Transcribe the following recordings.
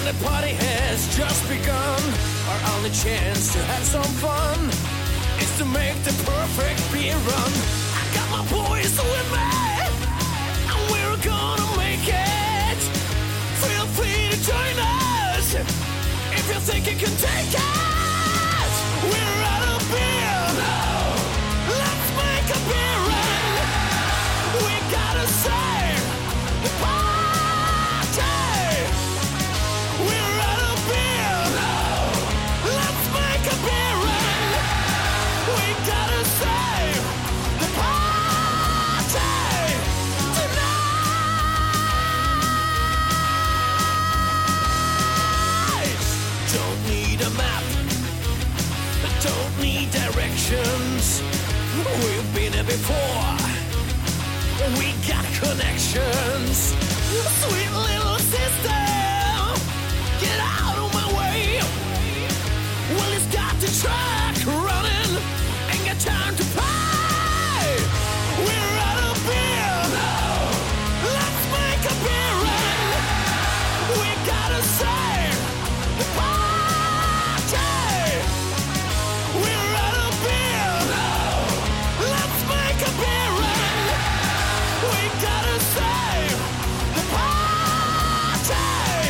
And the party has just begun. Our only chance to have some fun is to make the perfect beer run. I got my boys with me, and we're gonna make it. Feel free to join us if you think you can take it. We're out of beer. No. Let's make a beer run. We gotta save the party. We're out of beer. No. Let's make a beer run. We gotta save the party tonight. Don't need a map. Don't need directions. We've been here before. We got connections. Sweet little sister, get out of my way. Well, it's got the track running. Ain't got time to play. We're out of beer. No. Let's make a beer run. We gotta save the party. We're out of beer. No. Let's make a beer run. We gotta save the party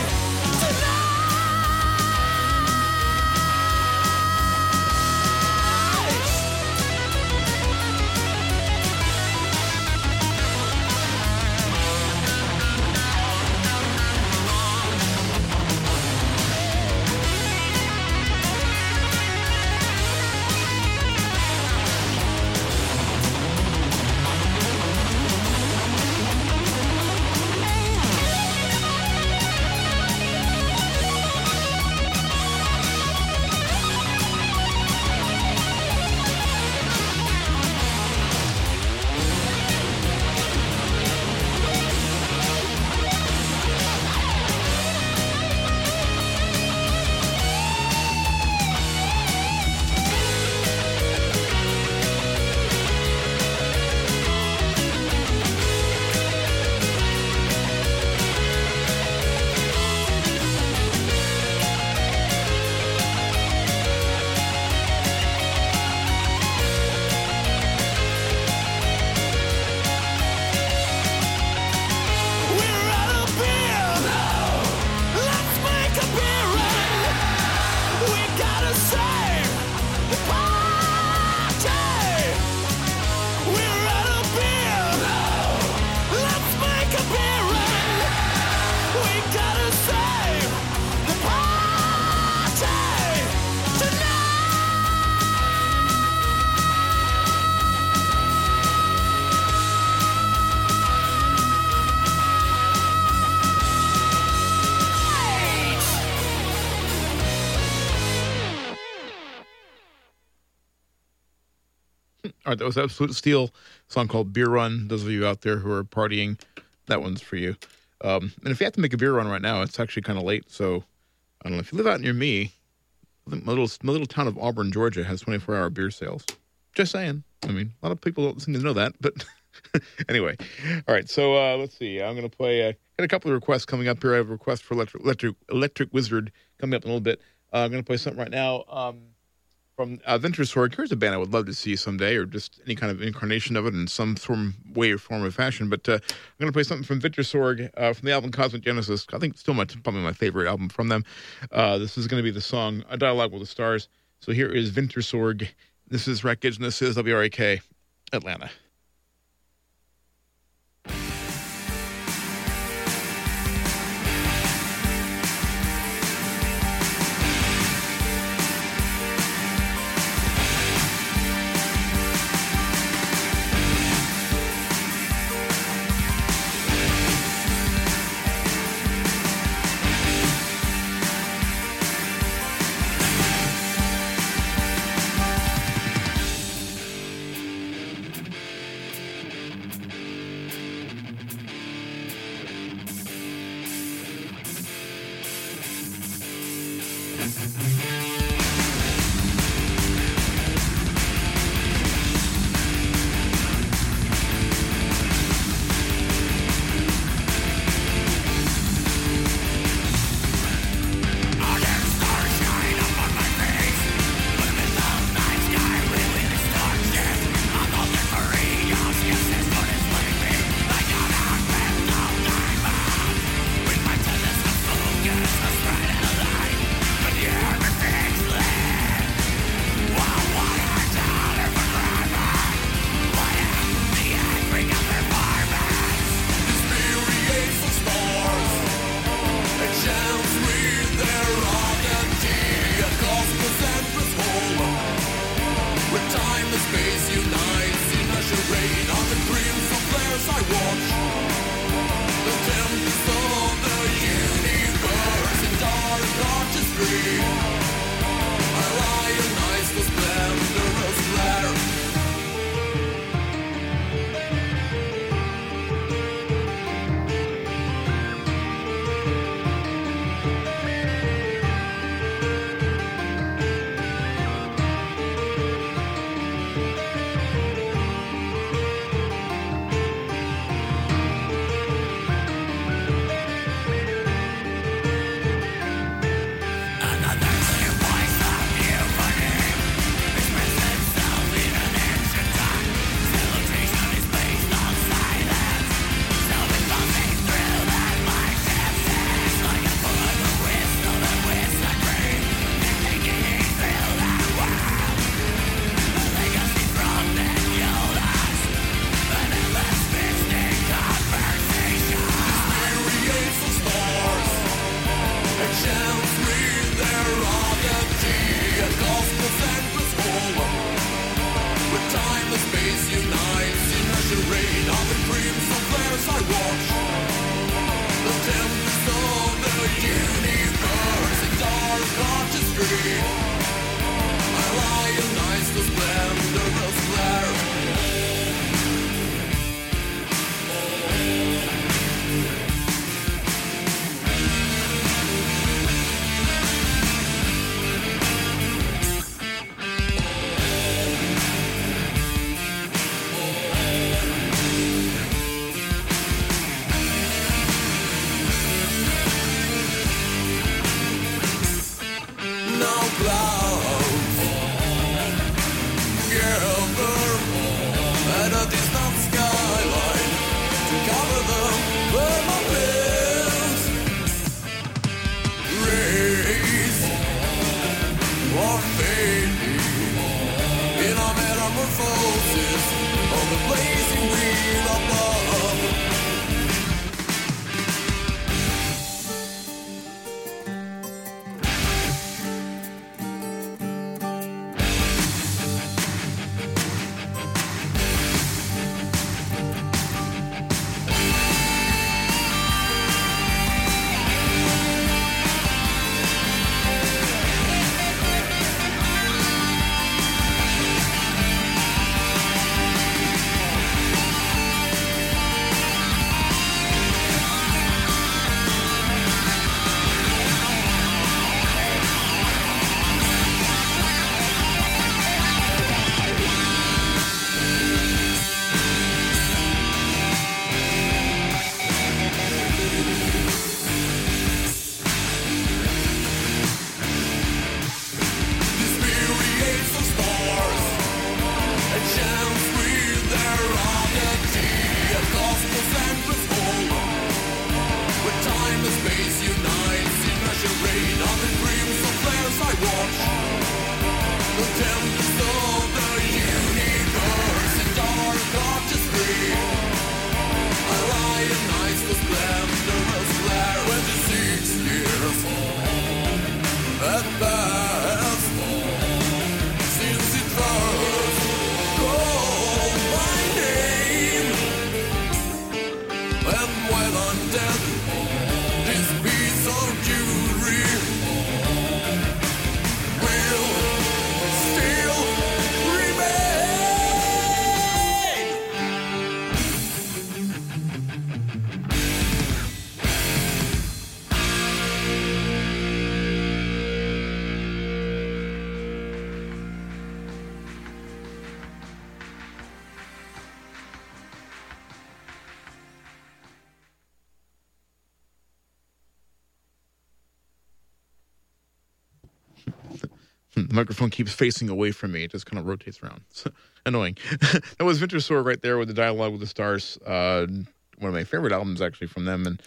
All right, that was Absolute Steel, a song called Beer Run. Those of you out there who are partying, that one's for you. And if you have to make a beer run right now, it's actually kind of late. So I don't know if you live out near me. I think my little town of Auburn, Georgia, has 24-hour beer sales. Just saying. I mean, a lot of people don't seem to know that, but anyway. All right, so let's see. I'm going to play. Got a couple of requests coming up here. I have a request for Electric Wizard coming up in a little bit. I'm going to play something right now. From Venture Sorg. Here's a band I would love to see someday, or just any kind of incarnation of it in some way or form or fashion. But I'm going to play something from Venture Sorg from the album Cosmic Genesis. I think it's still probably my favorite album from them. This is going to be the song A Dialogue with the Stars. So here is Venture Sorg. This is Wreckage, and this is WRAK Atlanta. street. I lionize the splendorous glare. The microphone keeps facing away from me. It just kind of rotates around. It's annoying. That was Winter Sword right there with the Dialogue with the Stars. One of my favorite albums, actually, from them. And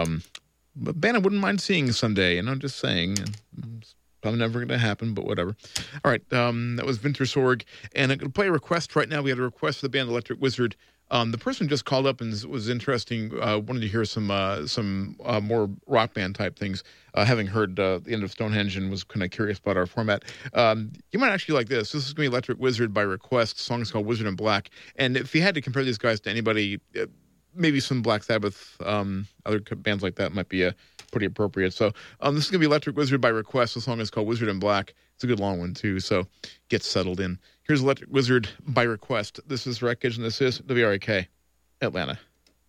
a band I wouldn't mind seeing someday. And I'm just saying, it's probably never going to happen, but whatever. All right, that was Winter Sword. And I'm going to play a request right now. We had a request for the band Electric Wizard. The person just called up and was interesting. Wanted to hear some more rock band type things. Having heard the end of Stonehenge and was kind of curious about our format. You might actually like this. This is going to be Electric Wizard by request. The song is called Wizard in Black. And if you had to compare these guys to anybody, maybe some Black Sabbath, other bands like that might be a pretty appropriate. So this is going to be Electric Wizard by request. The song is called Wizard in Black. It's a good long one, too, so get settled in. Here's Electric Wizard by request. This is Wreckage, and this is WRAK, Atlanta.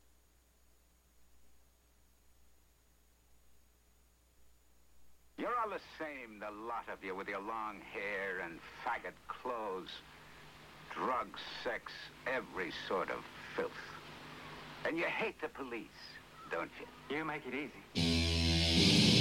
You're all the same, the lot of you, with your long hair and faggot clothes. Drugs, sex, every sort of filth. And you hate the police, don't you? You make it easy.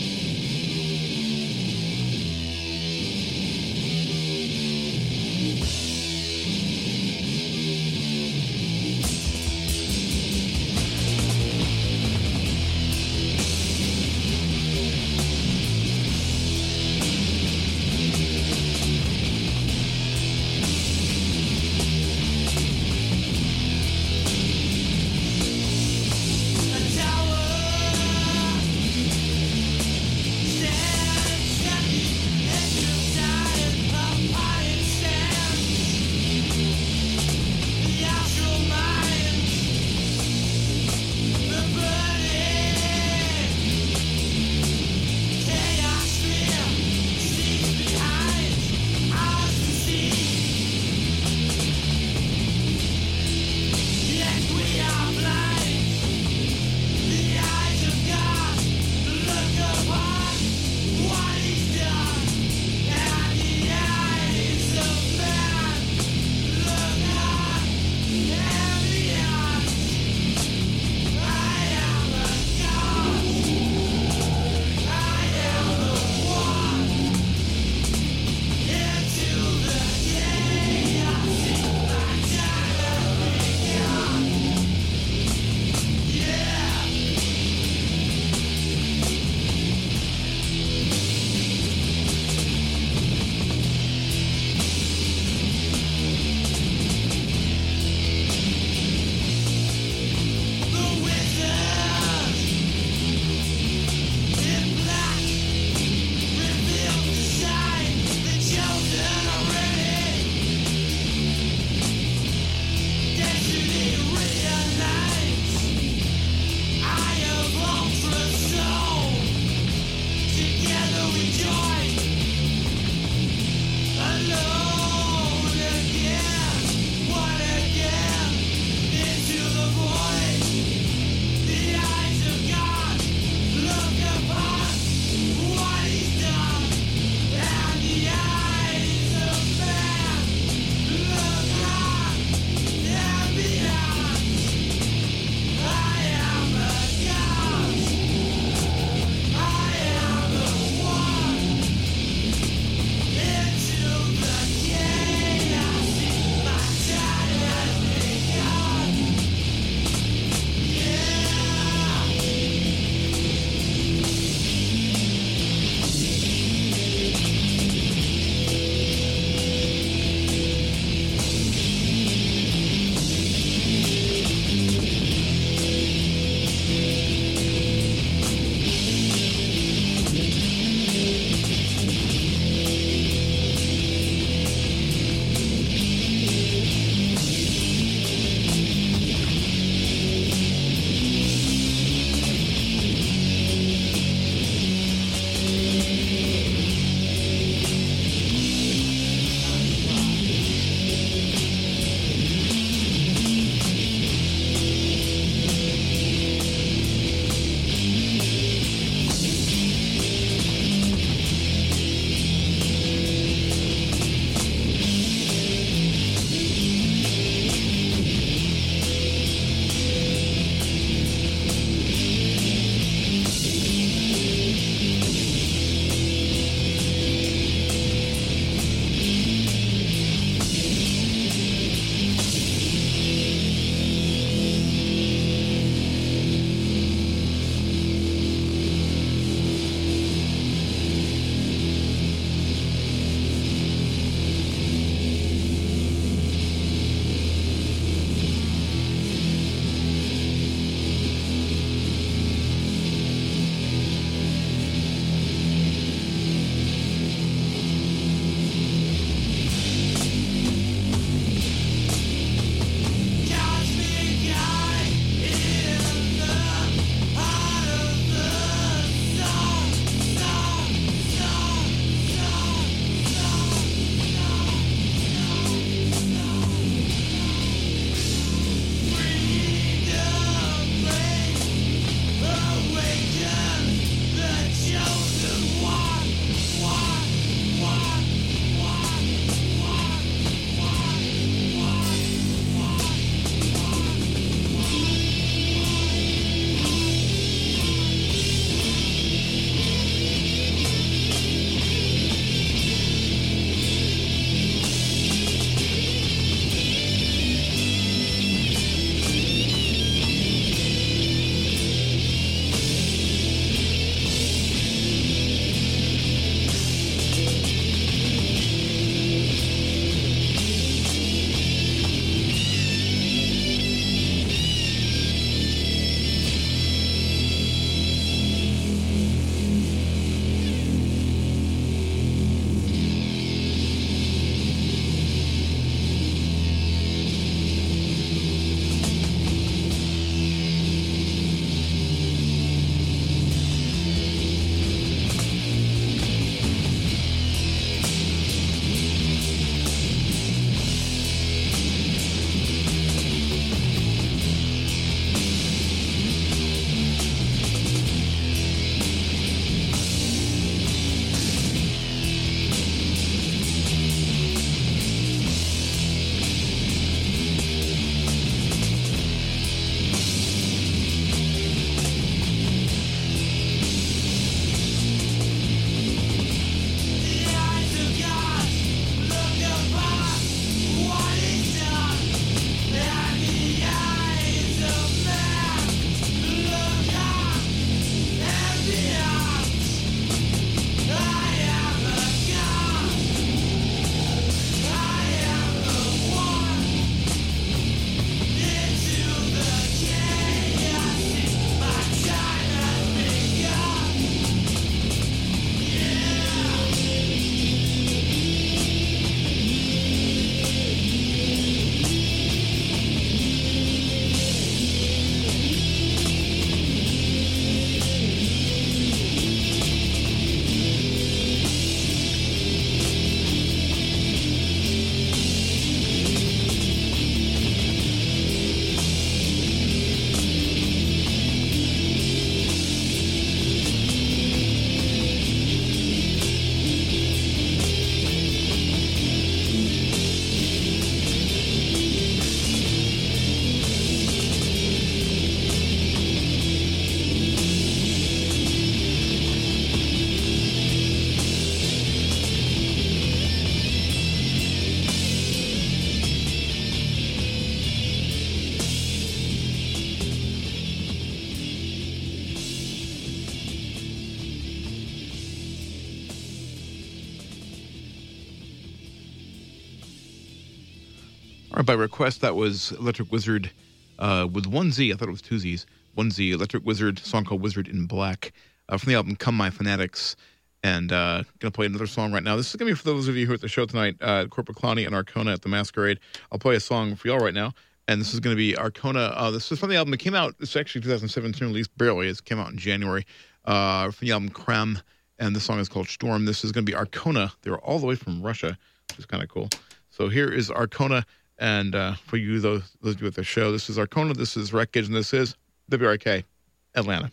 right, by request, that was Electric Wizard with one Z. I thought it was two Z's. One Z, Electric Wizard, song called Wizard in Black, from the album Come My Fanatics. And going to play another song right now. This is going to be for those of you who are at the show tonight, Corporate Clowny and Arcona at the Masquerade. I'll play a song for y'all right now. And this is going to be Arcona. This is from the album that came out. It's actually 2017, released barely. It came out in January. From the album Cram. And the song is called Storm. This is going to be Arcona. They were all the way from Russia, which is kind of cool. So here is Arcona. And for you, those of you at the show, this is Arcona, this is Wreckage, and this is WRK, Atlanta.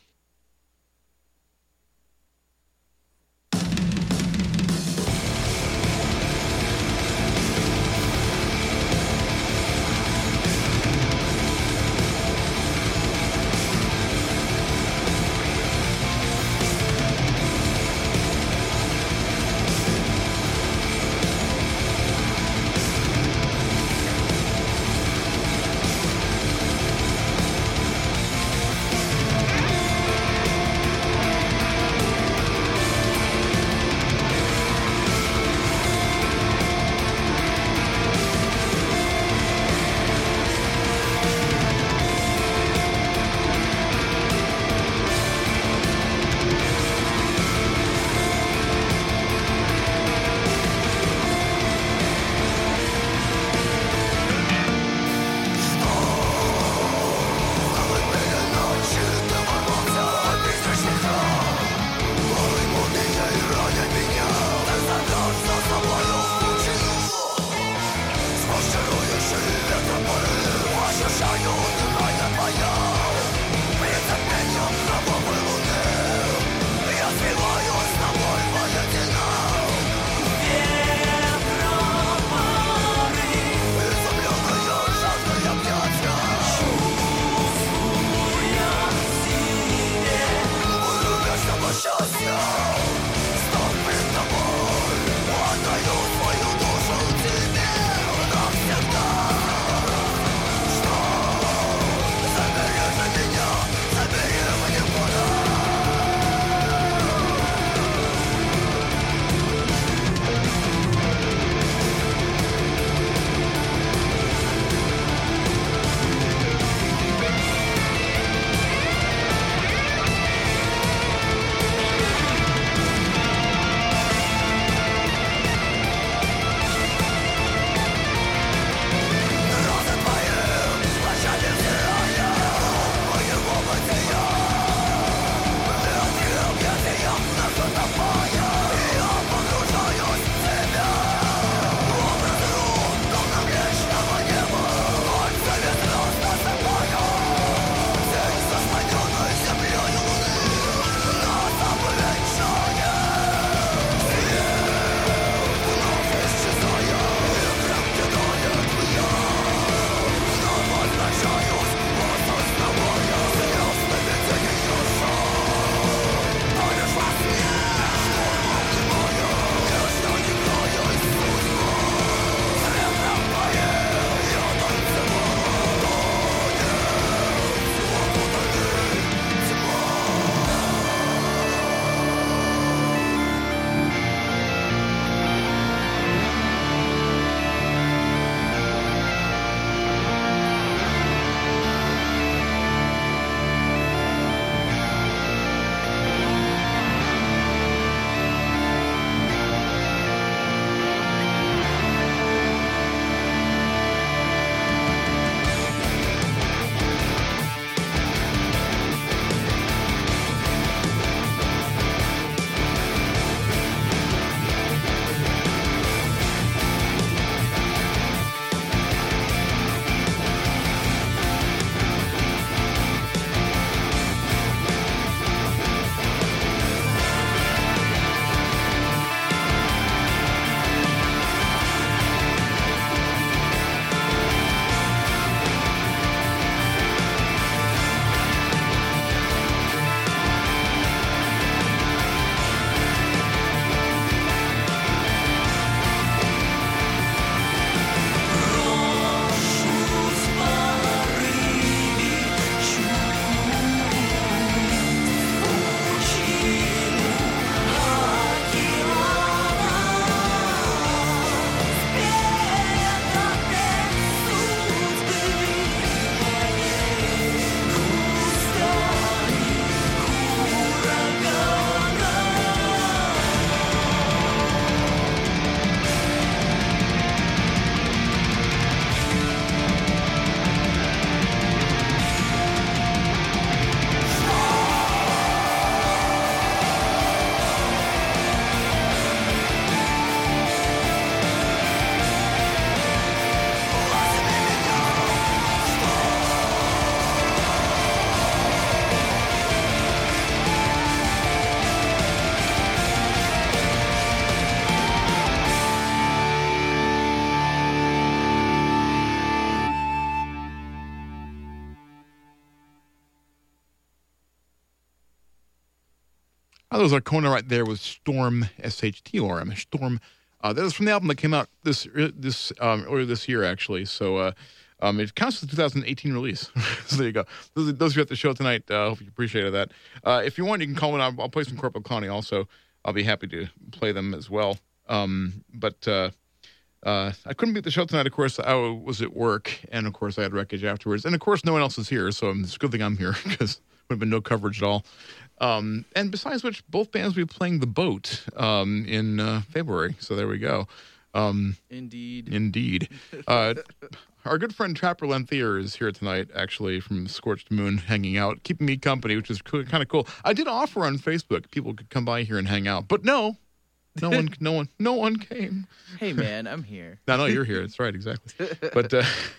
was Arcona right there with Storm, S-H-T-O-R-M, Storm. That was from the album that came out earlier this year, actually. So it counts as a 2018 release. So there you go. Those of you at the show tonight, I hope you appreciated that. If you want, you can call in. I'll play some Corporal Connie also. I'll be happy to play them as well. But I couldn't be at the show tonight, of course. I was at work, and of course I had wreckage afterwards. And of course no one else is here, so it's a good thing I'm here because would have been no coverage at all. And besides which, both bands will be playing The Boat in February. So there we go. Indeed. Our good friend Trapper Lenthier is here tonight, actually, from Scorched Moon, hanging out, keeping me company, which is kind of cool. I did offer on Facebook people could come by here and hang out, but no one came. Hey man, I'm here. No, you're here. That's right, exactly. But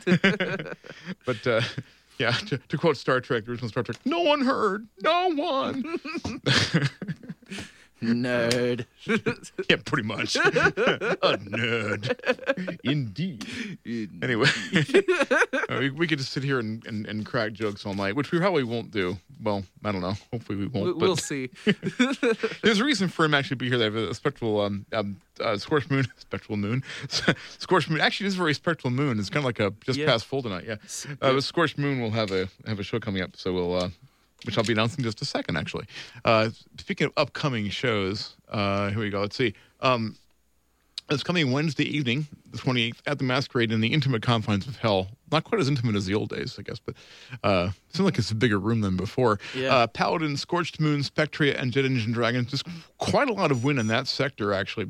yeah, to quote Star Trek, the original Star Trek, no one heard. No one. Nerd. Yeah, pretty much. A nerd. Indeed. Anyway, we could just sit here and crack jokes all night, which we probably won't do. Well, I don't know. Hopefully we won't. We'll see. There's a reason for him actually to be here. They have a spectral scorched moon. Spectral moon. Scorched moon. Actually, it is a very spectral moon. It's kind of like a just past full tonight. Yeah. With Scorched Moon, we'll have a show coming up. So we'll. Which I'll be announcing in just a second, actually. Speaking of upcoming shows, here we go. Let's see. It's coming Wednesday evening, the 28th, at the Masquerade in the intimate confines of hell. Not quite as intimate as the old days, I guess, but it seems like it's a bigger room than before. Yeah. Paladin, Scorched Moon, Spectria, and Jet Engine Dragon. Just quite a lot of win in that sector, actually.